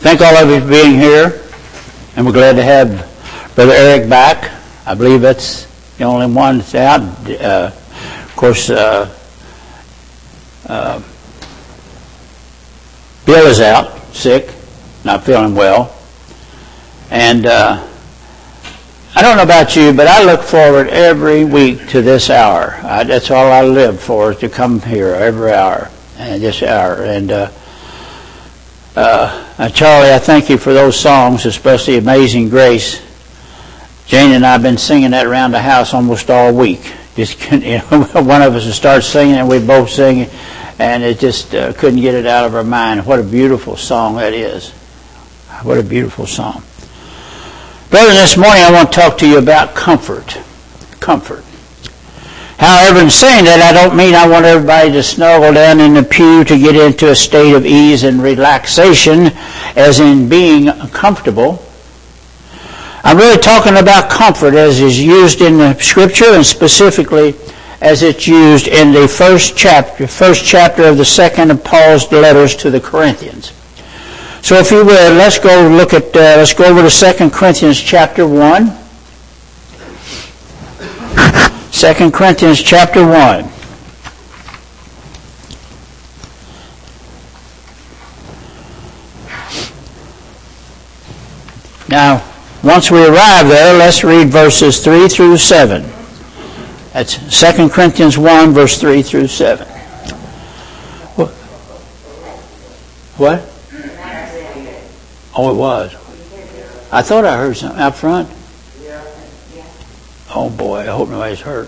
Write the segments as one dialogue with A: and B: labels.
A: Thank all of you for being here, and we're glad to have Brother Eric back. I believe that's the only one that's out. Of course, Bill is out, sick, not feeling well. And I don't know about you, but I look forward every week to this hour. That's all I live for, is to come here every hour, and this hour. And Charlie, I thank you for those songs, especially Amazing Grace. Jane and I have been singing that around the house almost all week. Just one of us would start singing, and we'd both sing, and it just couldn't get it out of our mind. What a beautiful song that is. What a beautiful song. Brother, this morning I want to talk to you about comfort. Comfort. However, in saying that, I don't mean I want everybody to snuggle down in the pew to get into a state of ease and relaxation, as in being comfortable. I'm really talking about comfort as is used in the Scripture, and specifically as it's used in the first chapter of the second of Paul's letters to the Corinthians. So if you will, let's go over to 2 Corinthians chapter 1. 2 Corinthians chapter 1. Now, once we arrive there, let's read verses 3 through 7. That's 2 Corinthians 1, verse 3 through 7. What? Oh, it was. I thought I heard something out front. Oh boy, I hope nobody's hurt.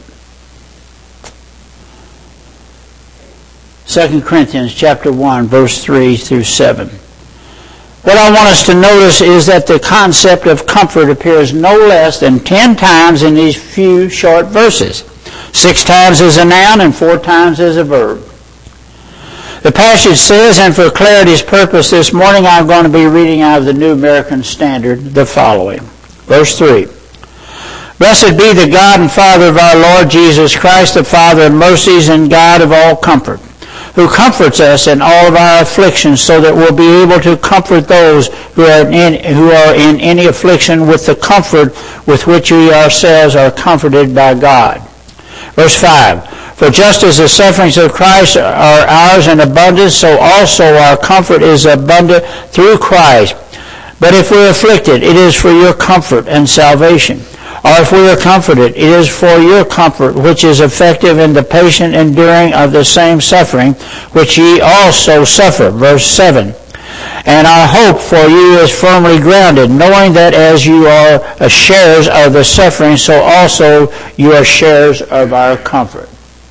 A: 2 Corinthians chapter 1, verse 3 through 7. What I want us to notice is that the concept of comfort appears no less than 10 times in these few short verses. 6 times as a noun and 4 times as a verb. The passage says, and for clarity's purpose this morning I'm going to be reading out of the New American Standard the following. Verse 3. Blessed be the God and Father of our Lord Jesus Christ, the Father of mercies and God of all comfort, who comforts us in all of our afflictions, so that we'll be able to comfort those who are in any affliction with the comfort with which we ourselves are comforted by God. Verse 5. For just as the sufferings of Christ are ours in abundance, so also our comfort is abundant through Christ. But if we're afflicted, it is for your comfort and salvation. Or if we are comforted, it is for your comfort, which is effective in the patient enduring of the same suffering, which ye also suffer. Verse 7. And our hope for you is firmly grounded, knowing that as you are sharers of the suffering, so also you are sharers of our comfort.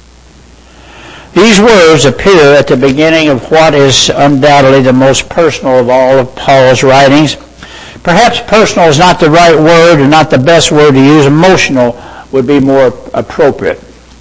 A: These words appear at the beginning of what is undoubtedly the most personal of all of Paul's writings. Perhaps personal is not the right word and not the best word to use. Emotional would be more appropriate.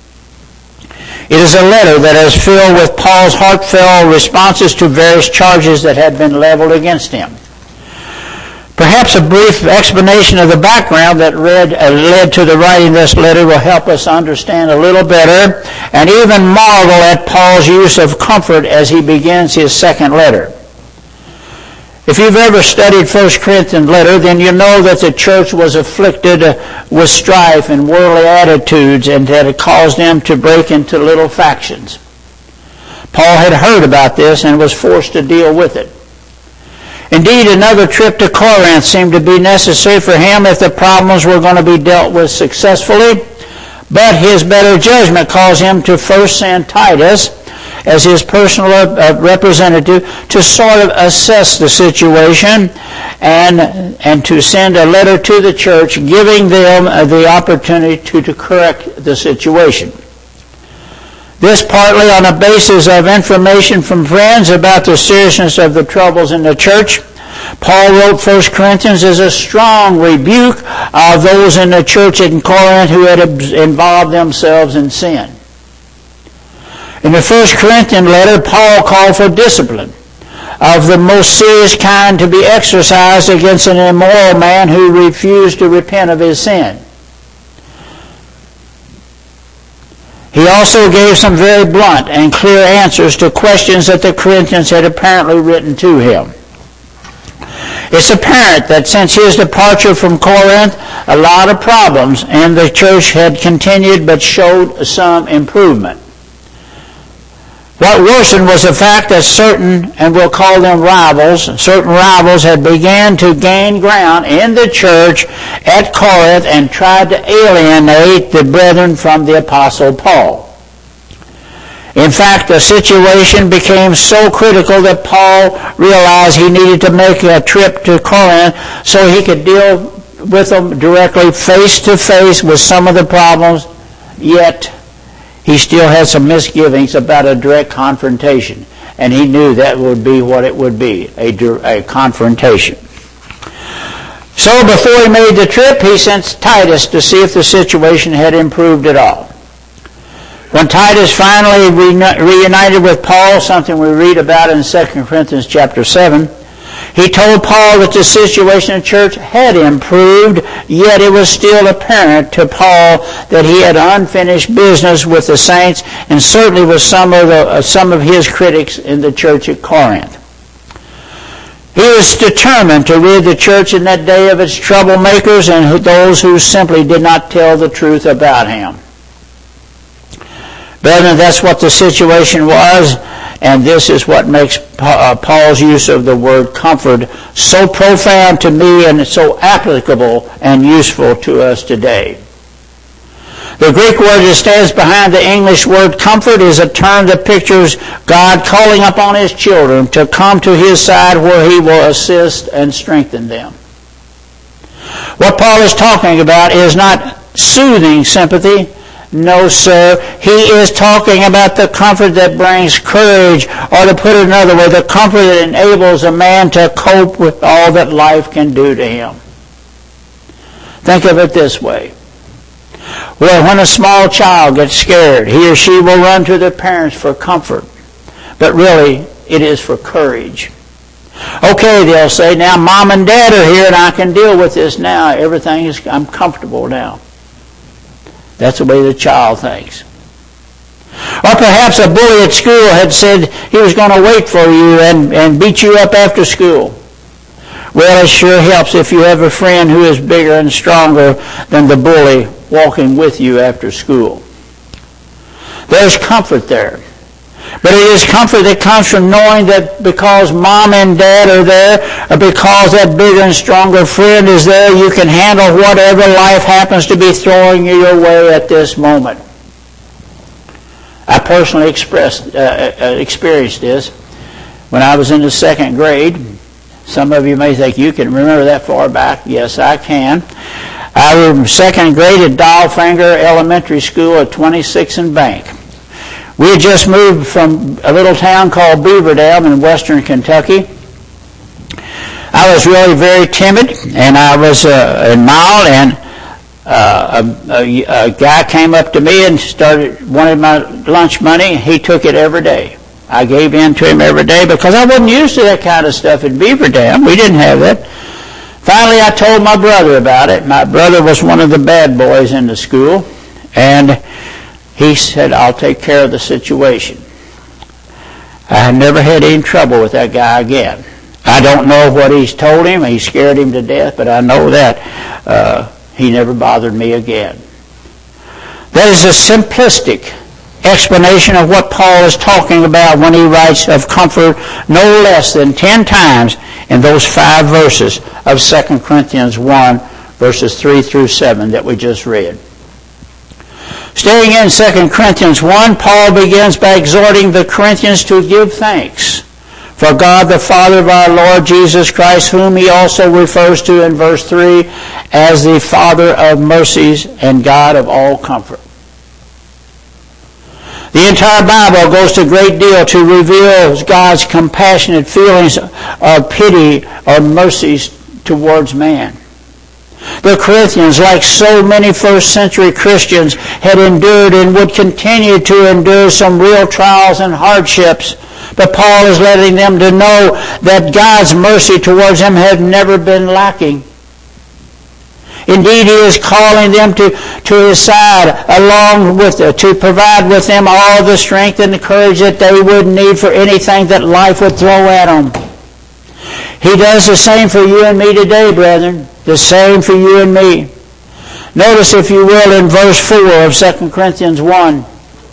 A: It is a letter that is filled with Paul's heartfelt responses to various charges that had been leveled against him. Perhaps a brief explanation of the background that led to the writing of this letter will help us understand a little better and even marvel at Paul's use of comfort as he begins his second letter. If you've ever studied 1 Corinthians letter, then you know that the church was afflicted with strife and worldly attitudes, and that it caused them to break into little factions. Paul had heard about this and was forced to deal with it. Indeed, another trip to Corinth seemed to be necessary for him if the problems were going to be dealt with successfully, but his better judgment caused him to first send Titus as his personal representative to sort of assess the situation and to send a letter to the church giving them the opportunity to correct the situation. This partly on the basis of information from friends about the seriousness of the troubles in the church. Paul wrote 1 Corinthians as a strong rebuke of those in the church in Corinth who had involved themselves in sin. In the 1 Corinthians letter, Paul called for discipline of the most serious kind to be exercised against an immoral man who refused to repent of his sin. He also gave some very blunt and clear answers to questions that the Corinthians had apparently written to him. It's apparent that since his departure from Corinth, a lot of problems in the church had continued but showed some improvement. What worsened was the fact that certain, and we'll call them certain rivals had begun to gain ground in the church at Corinth and tried to alienate the brethren from the Apostle Paul. In fact, the situation became so critical that Paul realized he needed to make a trip to Corinth so he could deal with them directly, face to face with some of the problems, yet he still had some misgivings about a direct confrontation, and he knew that would be what it would be, a confrontation. So before he made the trip, he sent Titus to see if the situation had improved at all. When Titus finally reunited with Paul, something we read about in 2 Corinthians chapter 7, he told Paul that the situation in the church had improved, yet it was still apparent to Paul that he had unfinished business with the saints and certainly with some of his critics in the church at Corinth. He was determined to rid the church in that day of its troublemakers and those who simply did not tell the truth about him. Brethren, that's what the situation was, and this is what makes Paul's use of the word comfort so profound to me and so applicable and useful to us today. The Greek word that stands behind the English word comfort is a term that pictures God calling upon his children to come to his side where he will assist and strengthen them. What Paul is talking about is not soothing sympathy. No, sir. He is talking about the comfort that brings courage, or to put it another way, the comfort that enables a man to cope with all that life can do to him. Think of it this way. Well, when a small child gets scared, he or she will run to their parents for comfort. But really, it is for courage. Okay, they'll say, now Mom and Dad are here and I can deal with this now. I'm comfortable now. That's the way the child thinks. Or perhaps a bully at school had said he was going to wait for you and beat you up after school. Well, it sure helps if you have a friend who is bigger and stronger than the bully walking with you after school. There's comfort there. But it is comfort that comes from knowing that because Mom and Dad are there, or because that bigger and stronger friend is there, you can handle whatever life happens to be throwing your way at this moment. I personally experienced this when I was in the second grade. Some of you may think you can remember that far back. Yes, I can. I was in second grade at Dahlfinger Elementary School at 26th and Bank. We had just moved from a little town called Beaver Dam in western Kentucky. I was really very timid, and I was mild, and a guy came up to me and wanted my lunch money. He took it every day. I gave in to him every day because I wasn't used to that kind of stuff in Beaver Dam. We didn't have that. Finally, I told my brother about it. My brother was one of the bad boys in the school, and he said, I'll take care of the situation. I had never had any trouble with that guy again. I don't know what he's told him. He scared him to death, but I know that he never bothered me again. That is a simplistic explanation of what Paul is talking about when he writes of comfort no less than 10 times in those 5 verses of 2 Corinthians 1, verses 3 through 7 that we just read. Staying in 2 Corinthians 1, Paul begins by exhorting the Corinthians to give thanks for God the Father of our Lord Jesus Christ, whom he also refers to in verse 3 as the Father of mercies and God of all comfort. The entire Bible goes to a great deal to reveal God's compassionate feelings of pity or mercies towards man. The Corinthians, like so many first-century Christians, had endured and would continue to endure some real trials and hardships. But Paul is letting them to know that God's mercy towards them had never been lacking. Indeed, he is calling them to his side, along with to provide with them all the strength and the courage that they would need for anything that life would throw at them. He does the same for you and me today, brethren. The same for you and me. Notice, if you will, in verse 4 of 2 Corinthians 1.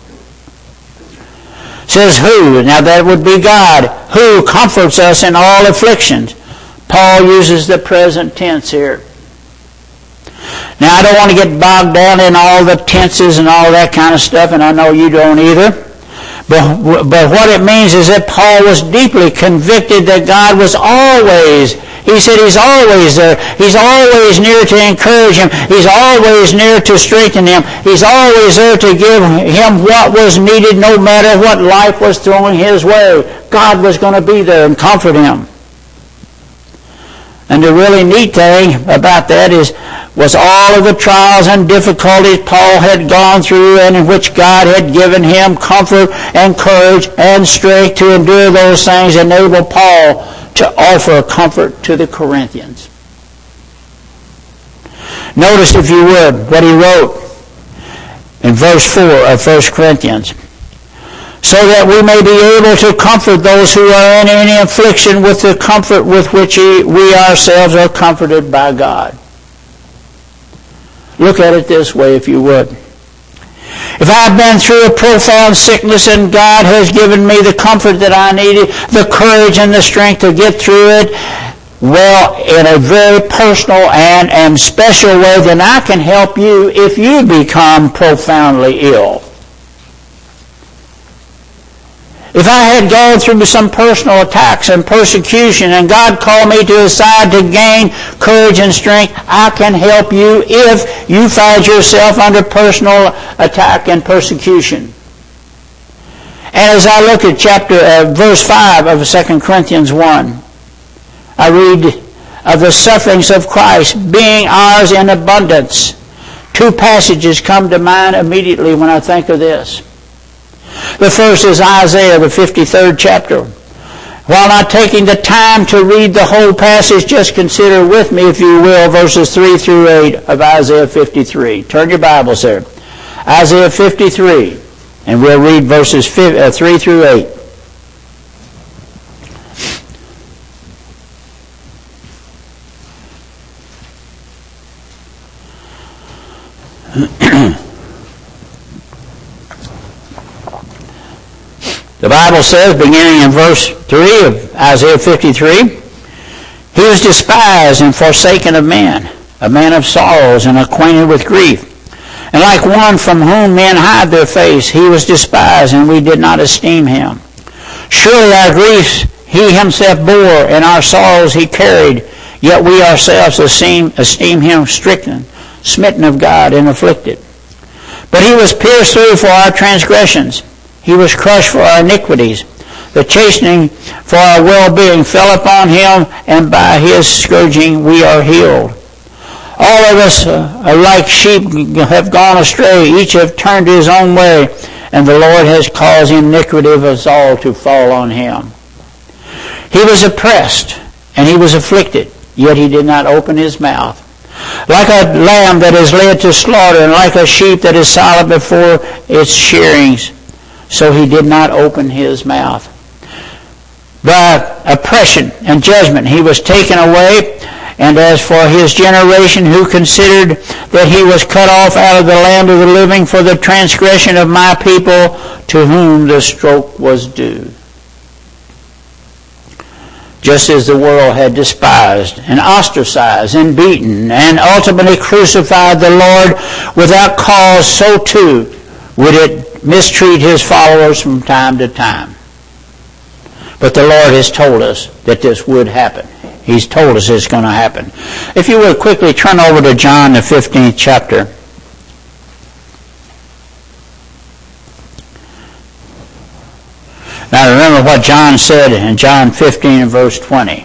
A: It says, who? Now that would be God. Who comforts us in all afflictions. Paul uses the present tense here. Now, I don't want to get bogged down in all the tenses and all that kind of stuff, and I know you don't either. But what it means is that Paul was deeply convicted that God was always, he said he's always there. He's always near to encourage him. He's always near to strengthen him. He's always there to give him what was needed no matter what life was throwing his way. God was going to be there and comfort him. And the really neat thing about that was all of the trials and difficulties Paul had gone through, and in which God had given him comfort and courage and strength to endure those things, enabled Paul to offer comfort to the Corinthians. Notice, if you would, what he wrote in verse 4 of 1 Corinthians. So that we may be able to comfort those who are in any affliction with the comfort with which we ourselves are comforted by God. Look at it this way, if you would. If I've been through a profound sickness and God has given me the comfort that I needed, the courage and the strength to get through it, well, in a very personal and special way, then I can help you if you become profoundly ill. If I had gone through some personal attacks and persecution and God called me to his side to gain courage and strength, I can help you if you find yourself under personal attack and persecution. And as I look at verse 5 of 2 Corinthians 1, I read of the sufferings of Christ being ours in abundance. Two passages come to mind immediately when I think of this. The first is Isaiah, the 53rd chapter. While not taking the time to read the whole passage, just consider with me, if you will, verses 3 through 8 of Isaiah 53. Turn your Bibles there. Isaiah 53, and we'll read verses 3 through 8. The Bible says, beginning in verse 3 of Isaiah 53, he was despised and forsaken of men, a man of sorrows and acquainted with grief. And like one from whom men hide their face, he was despised, and we did not esteem him. Surely our griefs he himself bore, and our sorrows he carried, yet we ourselves esteem him stricken, smitten of God, and afflicted. But he was pierced through for our transgressions. He was crushed for our iniquities. The chastening for our well-being fell upon him, and by his scourging we are healed. All of us like sheep have gone astray. Each have turned his own way, and the Lord has caused iniquity of us all to fall on him. He was oppressed, and he was afflicted, yet he did not open his mouth. Like a lamb that is led to slaughter, and like a sheep that is silent before its shearings, so he did not open his mouth. By oppression and judgment he was taken away. And as for his generation, who considered that he was cut off out of the land of the living for the transgression of my people, to whom the stroke was due. Just as the world had despised and ostracized and beaten and ultimately crucified the Lord without cause, so too would it mistreat his followers from time to time. But the Lord has told us that this would happen. He's told us it's going to happen. If you would quickly turn over to John, the 15th chapter. Now remember what John said in John 15 and verse 20.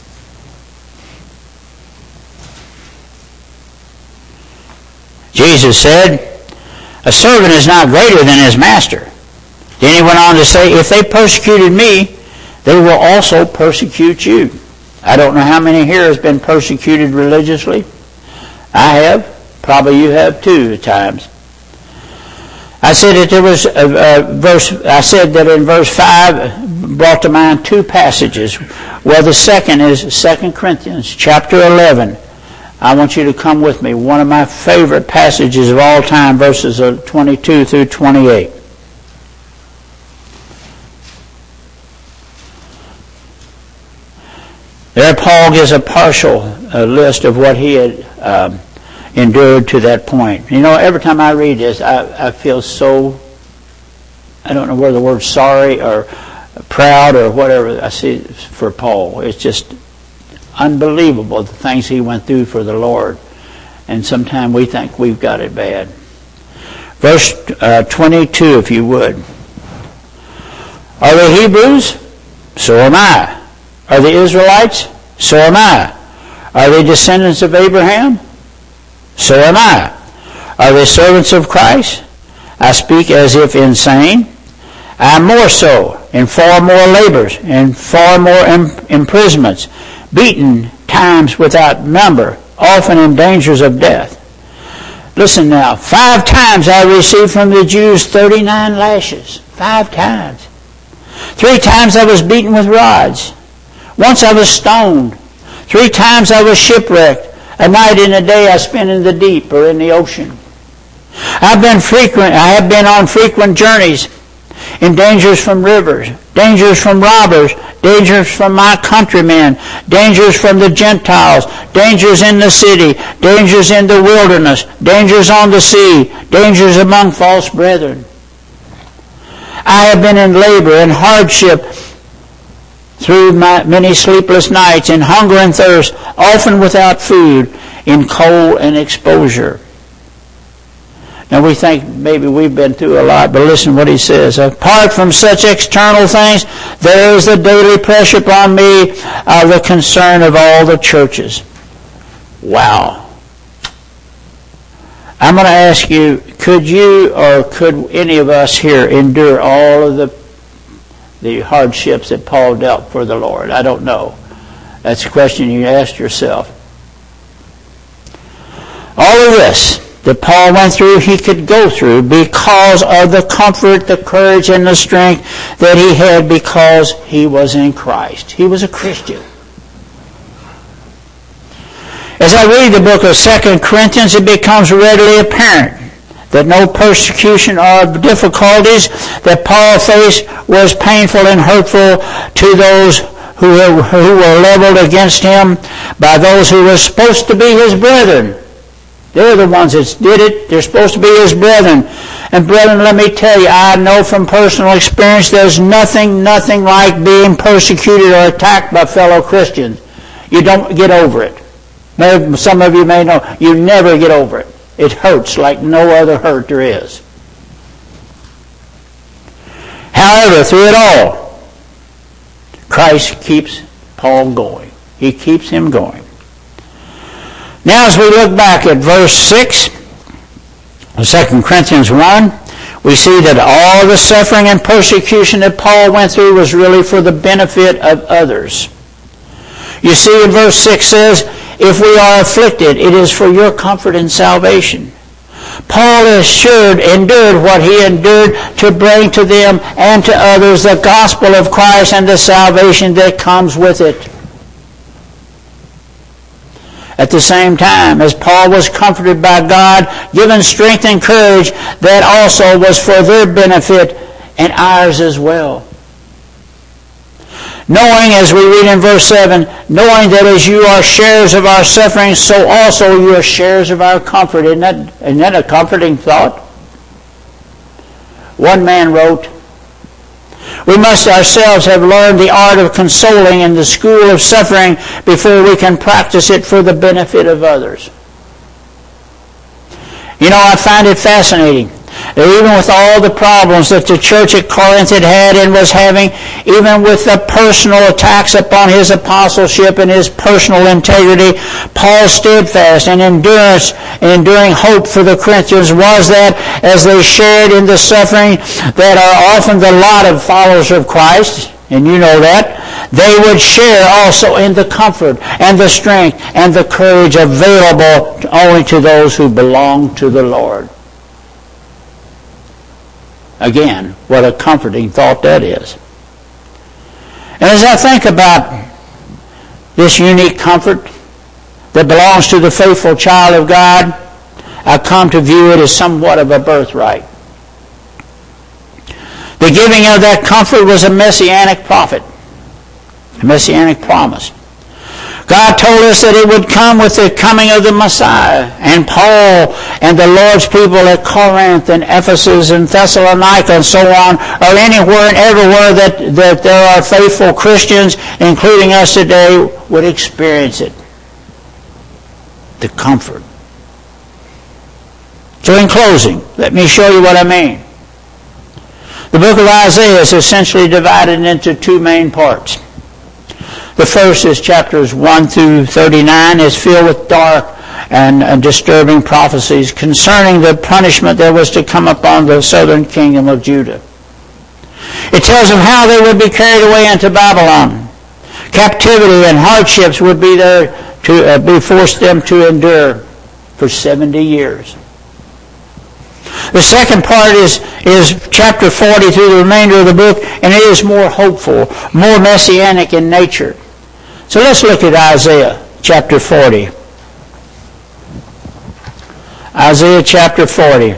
A: Jesus said, a servant is not greater than his master. Then he went on to say, if they persecuted me, they will also persecute you. I don't know how many here has been persecuted religiously. I have. Probably you have too at times. I said that there was I said that in verse 5 brought to mind two passages. Well, the second is 2 Corinthians chapter 11. I want you to come with me. One of my favorite passages of all time, verses 22 through 28. There Paul gives a partial list of what he had endured to that point. You know, every time I read this, I feel so, I don't know whether the word sorry or proud or whatever I see for Paul. It's just unbelievable the things he went through for the Lord. And sometimes we think we've got it bad. Verse 22, if you would. Are they Hebrews? So am I. Are they Israelites? So am I. Are they descendants of Abraham? So am I. Are they servants of Christ? I speak as if insane. I am more so, in far more labors, in far more imprisonments, beaten times without number, often in dangers of death. Listen now, 5 times I received from the Jews 39 lashes. 5 times. 3 times I was beaten with rods. Once I was stoned. 3 times I was shipwrecked. A night and a day I spent in the deep or in the ocean. I have been on frequent journeys, in dangers from rivers, dangers from robbers, dangers from my countrymen, dangers from the Gentiles, dangers in the city, dangers in the wilderness, dangers on the sea, dangers among false brethren. I have been in labor and hardship through my many sleepless nights, in hunger and thirst, often without food, in cold and exposure. Now we think maybe we've been through a lot, but listen what he says. Apart from such external things, there is the daily pressure upon me of the concern of all the churches. Wow. I'm going to ask you, could you or could any of us here endure all of the hardships that Paul dealt for the Lord? I don't know. That's a question you ask yourself. All of this that Paul went through, he could go through because of the comfort, the courage, and the strength that he had because he was in Christ. He was a Christian. As I read the book of 2 Corinthians, it becomes readily apparent that no persecution or difficulties that Paul faced was painful and hurtful to those who were leveled against him by those who were supposed to be his brethren. They're the ones that did it. They're supposed to be his brethren. And brethren, let me tell you, I know from personal experience there's nothing like being persecuted or attacked by fellow Christians. You don't get over it. Maybe some of you may know, you never get over it. It hurts like no other hurt there is. However, through it all, Christ keeps Paul going. He keeps him going. Now as we look back at verse 6 of 2 Corinthians 1, we see that all the suffering and persecution that Paul went through was really for the benefit of others. You see in verse 6 says, if we are afflicted, it is for your comfort and salvation. Paul endured what he endured to bring to them and to others the gospel of Christ and the salvation that comes with it. At the same time, as Paul was comforted by God, given strength and courage, that also was for their benefit and ours as well. Knowing, as we read in verse 7, knowing that as you are sharers of our suffering, so also you are sharers of our comfort. Isn't that a comforting thought? One man wrote, we must ourselves have learned the art of consoling in the school of suffering before we can practice it for the benefit of others. You know, I find it fascinating that even with all the problems that the church at Corinth had and was having, even with the personal attacks upon his apostleship and his personal integrity, Paul's steadfast and endurance and enduring hope for the Corinthians was that as they shared in the suffering that are often the lot of followers of Christ, and you know that, they would share also in the comfort and the strength and the courage available only to those who belong to the Lord. Again, what a comforting thought that is. And as I think about this unique comfort that belongs to the faithful child of God, I come to view it as somewhat of a birthright. The giving of that comfort was a messianic prophet, a messianic promise. God told us that it would come with the coming of the Messiah. And Paul and the Lord's people at Corinth and Ephesus and Thessalonica and so on, or anywhere and everywhere that there are faithful Christians, including us today, would experience it. The comfort. So in closing, let me show you what I mean. The book of Isaiah is essentially divided into two main parts. The first is chapters 1 through 39. It's filled with dark and disturbing prophecies concerning the punishment that was to come upon the southern kingdom of Judah. It tells of how they would be carried away into Babylon. Captivity and hardships would be there to be forced them to endure for 70 years. The second part is chapter 40 through the remainder of the book, and it is more hopeful, more messianic in nature. So let's look at Isaiah chapter 40. Isaiah chapter 40.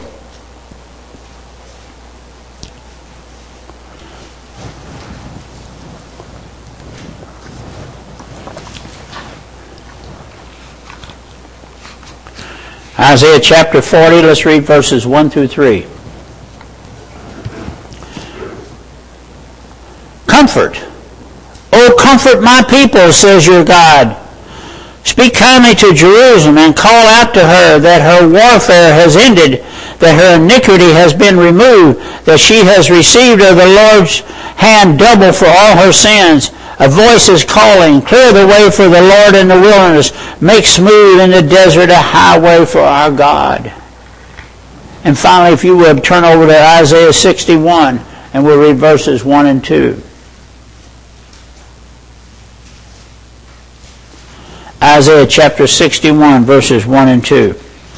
A: Isaiah chapter 40, let's read verses 1 through 3. Comfort. O comfort my people, says your God. Speak kindly to Jerusalem and call out to her that her warfare has ended, that her iniquity has been removed, that she has received of the Lord's hand double for all her sins. A voice is calling, clear the way for the Lord in the wilderness, make smooth in the desert a highway for our God. And finally, if you would, turn over to Isaiah 61, and we'll read verses 1 and 2. Isaiah chapter 61, verses 1 and 2.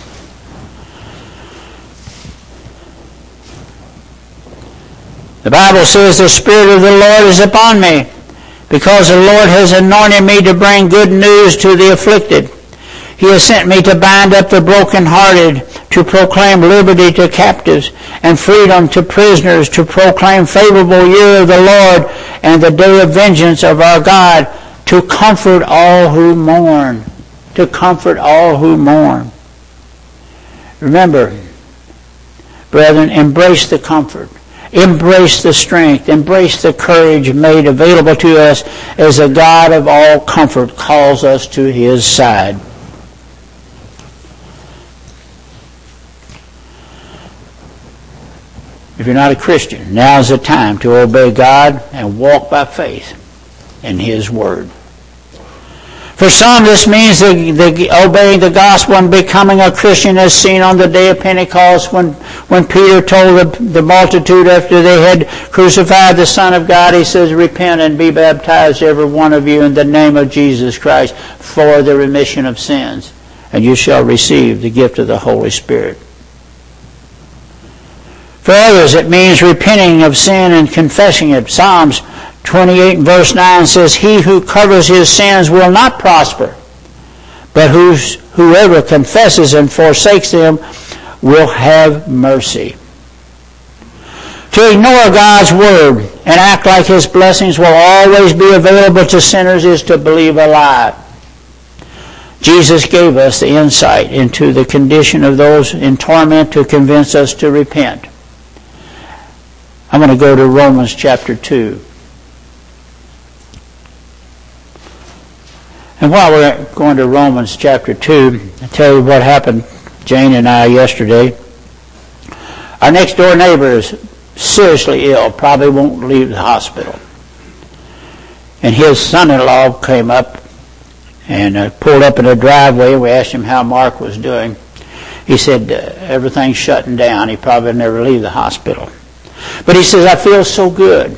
A: The Bible says, the Spirit of the Lord is upon me, because the Lord has anointed me to bring good news to the afflicted. He has sent me to bind up the brokenhearted, to proclaim liberty to captives, and freedom to prisoners, to proclaim favorable year of the Lord, and the day of vengeance of our God, to comfort all who mourn. To comfort all who mourn. Remember, brethren, embrace the comfort. Embrace the strength. Embrace the courage made available to us as the God of all comfort calls us to His side. If you're not a Christian, now is the time to obey God and walk by faith in His Word. For some, this means obeying the gospel and becoming a Christian, as seen on the day of Pentecost when Peter told the multitude after they had crucified the Son of God, he says, repent and be baptized, every one of you, in the name of Jesus Christ for the remission of sins, and you shall receive the gift of the Holy Spirit. For others, it means repenting of sin and confessing it. Psalms 28 and verse 9 says, he who covers his sins will not prosper, but whoever confesses and forsakes them will have mercy. To ignore God's Word and act like His blessings will always be available to sinners is to believe a lie. Jesus gave us the insight into the condition of those in torment to convince us to repent. I'm going to go to Romans chapter 2. And while we're going to Romans chapter 2, I'll tell you what happened, Jane and I, yesterday. Our next door neighbor is seriously ill, probably won't leave the hospital. And his son-in-law came up and pulled up in the driveway. We asked him how Mark was doing. He said, everything's shutting down. He probably never leave the hospital. But he says, I feel so good.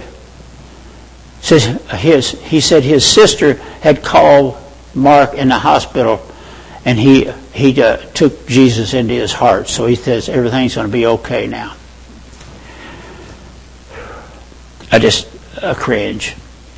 A: He said his sister had called Mark in the hospital, and he took Jesus into his heart. So he says everything's going to be okay now. I just cringe.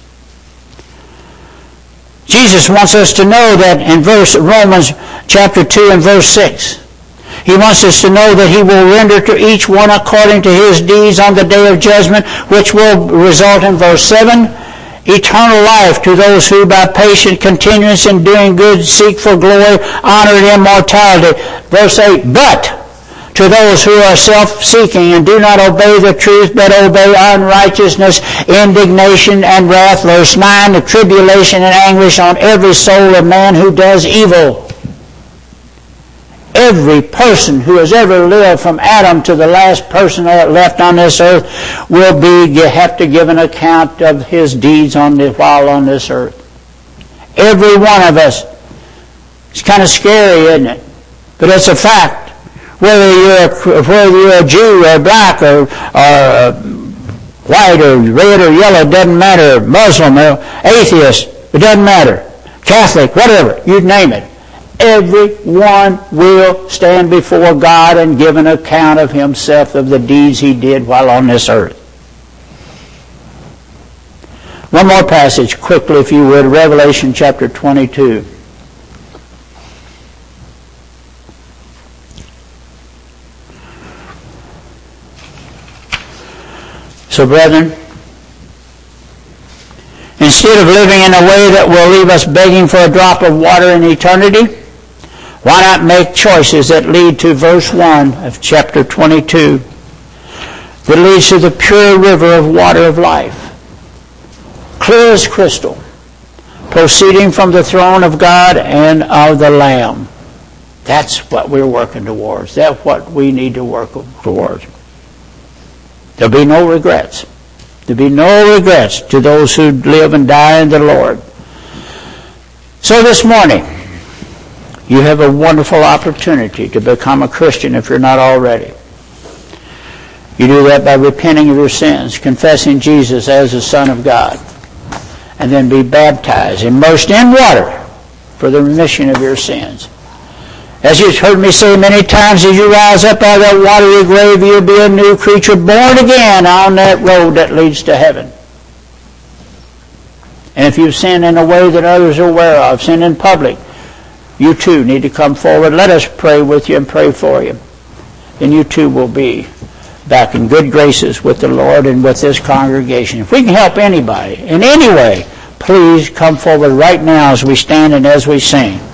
A: Jesus wants us to know that in Romans chapter 2 and verse 6. He wants us to know that he will render to each one according to his deeds on the day of judgment, which will result in verse 7, eternal life to those who by patient continuance in doing good seek for glory, honor, and immortality. Verse 8, but to those who are self-seeking and do not obey the truth, but obey unrighteousness, indignation, and wrath. Verse 9, the tribulation and anguish on every soul of man who does evil. Every person who has ever lived from Adam to the last person that left on this earth will have to give an account of his deeds while on this earth. Every one of us. It's kind of scary, isn't it? But it's a fact. Whether you're a Jew or black or white or red or yellow, it doesn't matter. Muslim or atheist, it doesn't matter. Catholic, whatever, you name it. Everyone will stand before God and give an account of himself of the deeds he did while on this earth. One more passage quickly, if you would, Revelation chapter 22. So, brethren, instead of living in a way that will leave us begging for a drop of water in eternity, why not make choices that lead to verse 1 of chapter 22, that leads to the pure river of water of life, clear as crystal, proceeding from the throne of God and of the Lamb. That's what we're working towards. That's what we need to work towards. There'll be no regrets. There'll be no regrets to those who live and die in the Lord. So this morning, you have a wonderful opportunity to become a Christian if you're not already. You do that by repenting of your sins, confessing Jesus as the Son of God, and then be baptized, immersed in water for the remission of your sins. As you've heard me say many times, as you rise up out of that watery grave, you'll be a new creature, born again on that road that leads to heaven. And if you've sinned in a way that others are aware of, sinned in public, you too need to come forward. Let us pray with you and pray for you. Then you too will be back in good graces with the Lord and with this congregation. If we can help anybody in any way, please come forward right now as we stand and as we sing.